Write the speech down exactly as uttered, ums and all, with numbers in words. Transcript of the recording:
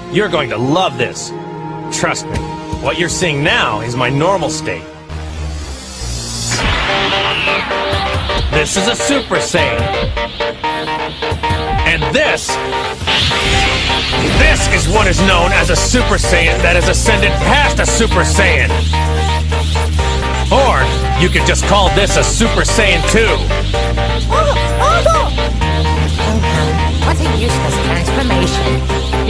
You're going to love this. Trust me, what you're seeing now is my normal state. This is a Super Saiyan. And this... This is what is known as a Super Saiyan that has ascended past a Super Saiyan. Or, you could just call this a Super Saiyan two. Oh, oh, oh. What a useless transformation.